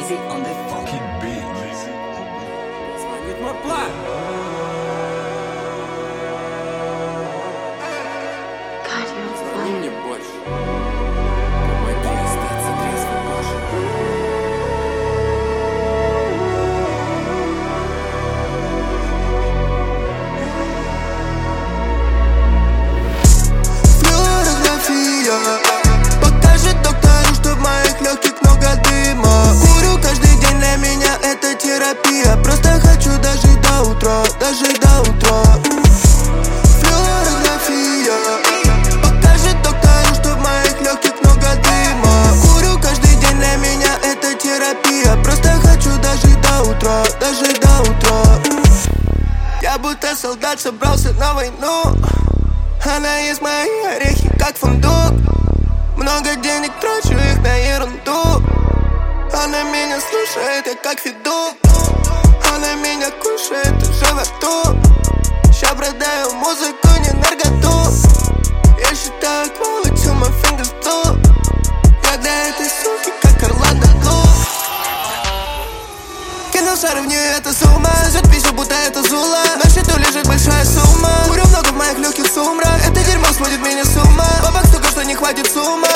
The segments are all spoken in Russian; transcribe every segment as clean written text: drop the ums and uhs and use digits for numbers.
Lazy on the fucking beat. Get more blood. God, you're Звони fine. мне больше. Помоги остаться трезвой кожей. Флюорография покажет доктору, что в моих легких много дыма. Курю каждый день, для меня это терапия. Просто хочу дожить до утра, дожить до утра. Флюорография покажет доктору, что в моих легких много дыма. Курю каждый день, для меня это терапия. Просто хочу дожить до утра, дожить до утра. Я будто солдат собрался на войну. Она ест мои орехи, как фундук. Много денег трачу их на ерунду. Она меня слушает, я как федук. Она меня кушает уже во рту. Ща продаю музыку, не наркоту. Я считаю quality till my fingers blue. Я для этой суки, как Орландо Блум. Кинул шары в нее, это сумма. Сосет пищу, будто это Зула. На счету лежит большая сумма. Курю много в моих легких сумрак. Это дерьмо сводит меня с ума. Бабок столько, что не хватит сумма.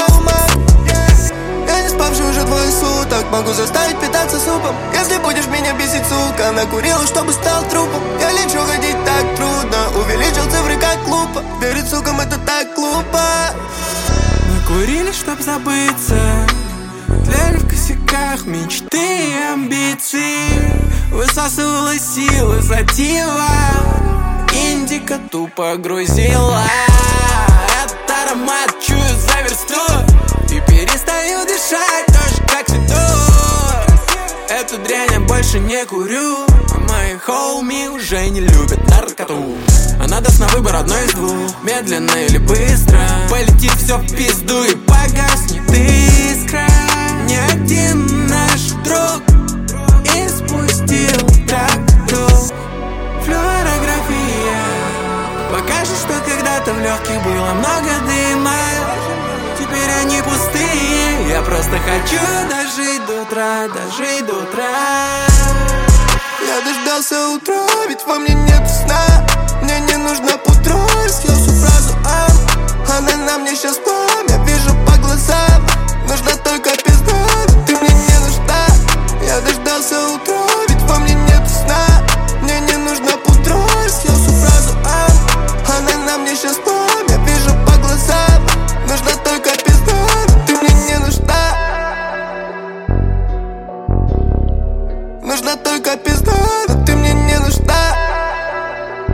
Я не спавший уже двое суток. Могу заставить питаться супом. Если будешь меня бесить, сука. Накурила, чтобы стал трупом. Я лечу, ходить так трудно. Увеличил цифры, как лупа. Верить сукам, это так глупо. Мы курили, чтоб забыться. Тляли в косяках мечты и амбиции. Высасывала силы сатива. Индика тупо грузила. Этот аромат чую за версту. И перестаю дышать, тоже как веду. Эту дрянь я больше не курю. А мои хоуми уже не любят наркоту. Она даст на выбор одно из двух. Медленно или быстро. Полетит все в пизду и погаснет искра. Ни один наш друг испустил тракту. Флюорография покажет, что когда-то в легких было много дыма. Теперь они пустые. Я просто хочу дожить до утра, дожить до утра. Я дождался утра, ведь во мне нет сна. Мне не нужно путро, съел всю фразу она на мне сейчас пламя, вижу по глазам. Нужна только пизда, но ты мне не нужна. Я дождался утра, ведь во мне нет сна. Мне не нужно путро, съел всю фразу она на мне сейчас пламя, вижу по глазам. Нужна только пизда, но ты мне не нужна. Нужна только пизда, но ты мне не нужна.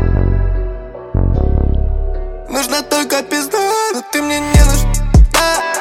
Нужна только пизда, но ты мне не нужна.